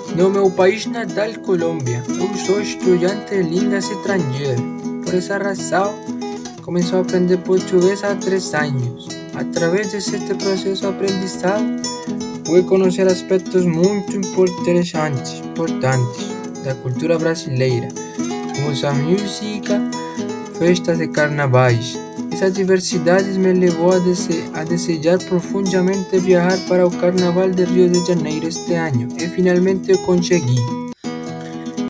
No meu país natal, Colômbia, eu sou estudante de línguas estrangeiras. Por essa razão, comecei a aprender português há 3 anos. Através deste processo de aprendizado, pude conhecer aspectos muito importantes da cultura brasileira, como sua música, festas e carnavais. Essa diversidade me levou a desejar profundamente viajar para o Carnaval de Rio de Janeiro este ano, e finalmente eu consegui.